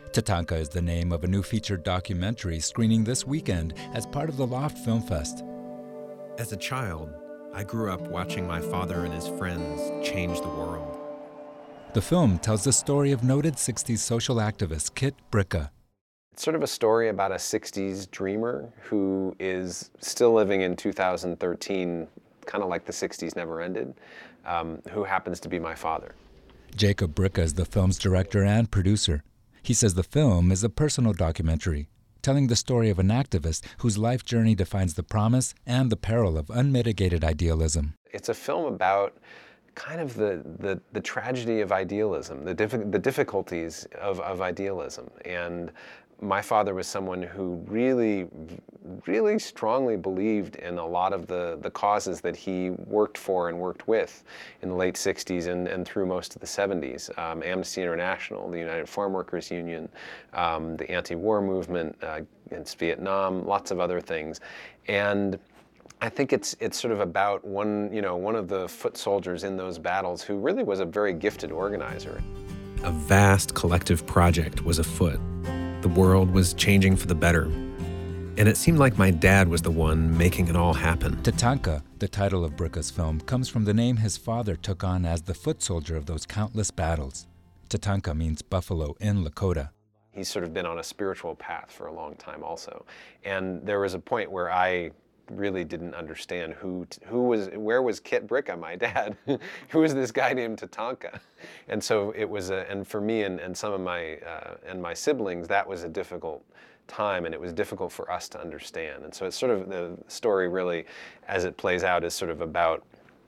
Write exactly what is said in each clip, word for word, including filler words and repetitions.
Tatanka is the name of a new feature documentary screening this weekend as part of the Loft Film Fest. As a child, I grew up watching my father and his friends change the world. The film tells the story of noted sixties social activist Kit Bricca. It's sort of a story about a sixties dreamer who is still living in two thousand thirteen, kind of like the sixties never ended, um, who happens to be my father. Jacob Bricca is the film's director and producer. He says the film is a personal documentary, telling the story of an activist whose life journey defines the promise and the peril of unmitigated idealism. It's a film about kind of the, the, the tragedy of idealism, the, diffi the difficulties of, of idealism. And my father was someone who really, really strongly believed in a lot of the, the causes that he worked for and worked with in the late sixties and, and through most of the seventies. Um, Amnesty International, the United Farm Workers Union, um, the anti-war movement uh, against Vietnam, lots of other things. And I think it's it's sort of about one, you know, one of the foot soldiers in those battles who really was a very gifted organizer. A vast collective project was afoot. The world was changing for the better. And it seemed like my dad was the one making it all happen. Tatanka, the title of Bricca's film, comes from the name his father took on as the foot soldier of those countless battles. Tatanka means buffalo in Lakota. He's sort of been on a spiritual path for a long time also. And there was a point where I really didn't understand who who was where was Kit Bricca, my dad. Who was this guy named Tatanka? And so it was a, and for me and, and some of my uh, and my siblings, that was a difficult time, and it was difficult for us to understand. And so it's sort of the story really, as it plays out, is sort of about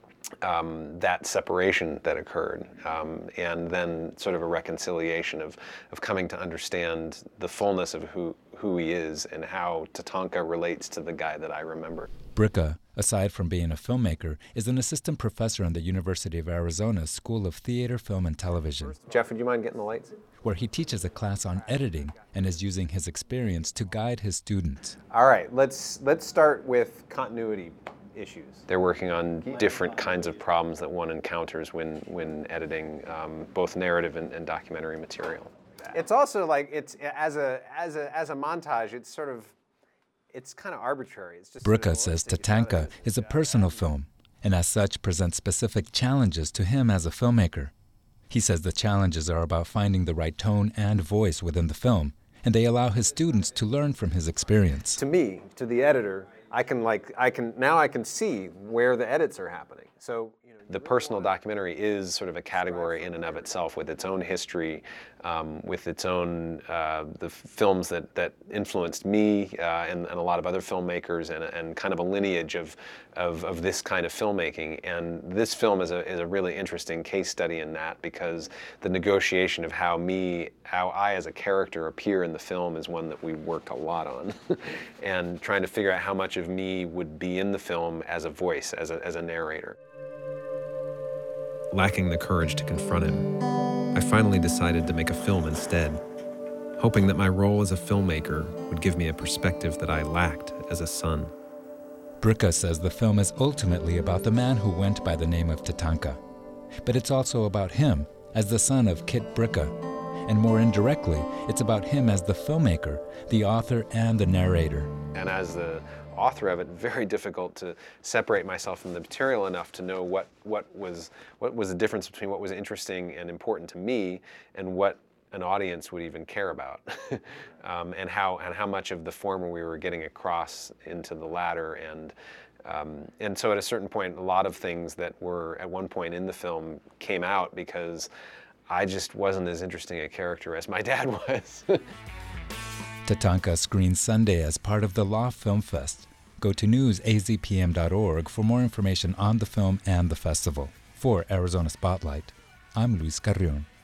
Um, that separation that occurred, um, and then sort of a reconciliation of, of coming to understand the fullness of who, who he is and how Tatanka relates to the guy that I remember. Bricca, aside from being a filmmaker, is an assistant professor in the University of Arizona School of Theater, Film, and Television. Jeff, would you mind getting the lights? Where he teaches a class on editing and is using his experience to guide his students. All right, let's, let's start with continuity issues. They're working on different kinds of problems that one encounters when, when editing um, both narrative and, and documentary material. It's also like, it's as a, as a, as a montage, it's sort of, it's kind of arbitrary. It's just Bricca says Tatanka is a personal film, and as such presents specific challenges to him as a filmmaker. He says the challenges are about finding the right tone and voice within the film, and they allow his students to learn from his experience. To me, to the editor, I can like, I can, now I can see where the edits are happening. So, you know, the personal documentary is sort of a category in and of itself with its own history, um, with its own, uh, the films that, that influenced me uh, and, and a lot of other filmmakers, and, and kind of a lineage of, of, of this kind of filmmaking. And this film is a, is a really interesting case study in that, because the negotiation of how me, how I as a character appear in the film is one that we worked a lot on. And trying to figure out how much of me would be in the film as a voice, as a, as a narrator. Lacking the courage to confront him, I finally decided to make a film instead, hoping that my role as a filmmaker would give me a perspective that I lacked as a son. Bricca says the film is ultimately about the man who went by the name of Tatanka, but it's also about him as the son of Kit Bricca, and more indirectly, it's about him as the filmmaker, the author, and the narrator. And as the author of it, very difficult to separate myself from the material enough to know what, what, was, what was the difference between what was interesting and important to me and what an audience would even care about, um, and, how, and how much of the former we were getting across into the latter. And, um, and so at a certain point, a lot of things that were at one point in the film came out because I just wasn't as interesting a character as my dad was. Tatanka screens Sunday as part of the Loft Film Fest. Go to news A Z P M dot org for more information on the film and the festival. For Arizona Spotlight, I'm Luis Carrion.